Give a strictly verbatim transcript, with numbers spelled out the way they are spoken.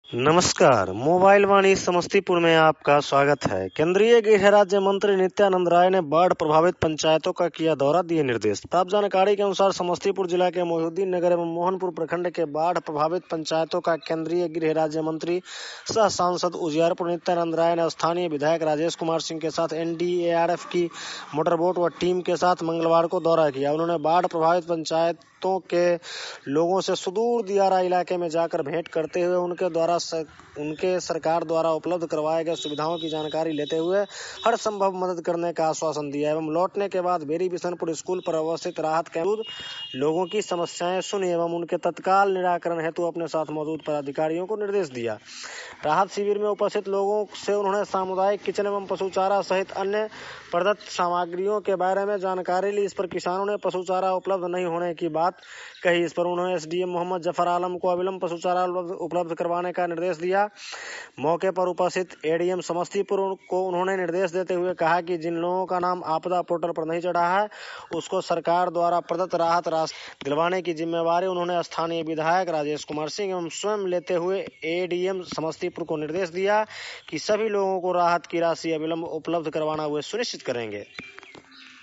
नमस्कार, मोबाइल वाणी समस्तीपुर में आपका स्वागत है। केंद्रीय गृह राज्य मंत्री नित्यानंद राय ने बाढ़ प्रभावित पंचायतों का किया दौरा, दिए निर्देश। प्राप्त जानकारी के अनुसार समस्तीपुर जिला के मोहिउद्दीन नगर एवं मोहनपुर प्रखंड के बाढ़ प्रभावित पंचायतों का केंद्रीय गृह राज्य मंत्री सह सांसद उजियारपुर नित्यानंद राय ने स्थानीय विधायक राजेश कुमार सिंह के साथ एन डी ए आर एफ की मोटरबोट व टीम के साथ मंगलवार को दौरा किया। उन्होंने बाढ़ प्रभावित पंचायतों के लोगों से सुदूर दियारा इलाके में जाकर भेंट करते हुए उनके द्वारा सर, उनके सरकार द्वारा उपलब्ध करवाए गए सुविधाओं की जानकारी लेते हुए हर संभव मदद करने का आश्वासन दिया एवं लौटने के बाद बेरी बिशनपुर स्कूल पर अवस्थित राहत कैंप लोगों की समस्याएं सुनी एवं उनके तत्काल निराकरण हेतु अपने साथ मौजूद पदाधिकारियों को निर्देश दिया। राहत शिविर में उपस्थित लोगों से उन्होंने सामुदायिक किचन एवं पशु चारा सहित अन्य प्रदत्त सामग्रियों के बारे में जानकारी ली। इस पर किसानों ने पशु चारा उपलब्ध नहीं होने की बात कही। इस पर उन्होंने S D M Mohammad Zafar Alam को अविलंब पशु चारा उपलब्ध करवाने का निर्देश दिया। मौके पर उपस्थित ए डी एम समस्तीपुर को उन्होंने निर्देश देते हुए कहा कि जिन लोगों का नाम आपदा पोर्टल पर नहीं चढ़ा है उसको सरकार द्वारा प्रदत्त राहत राशि दिलवाने की जिम्मेवारी उन्होंने स्थानीय विधायक राजेश कुमार सिंह एवं स्वयं लेते हुए ए डी एम समस्तीपुर को निर्देश दिया कि सभी लोगों को राहत की राशि अविलंब उपलब्ध करवाना वे सुनिश्चित करेंगे।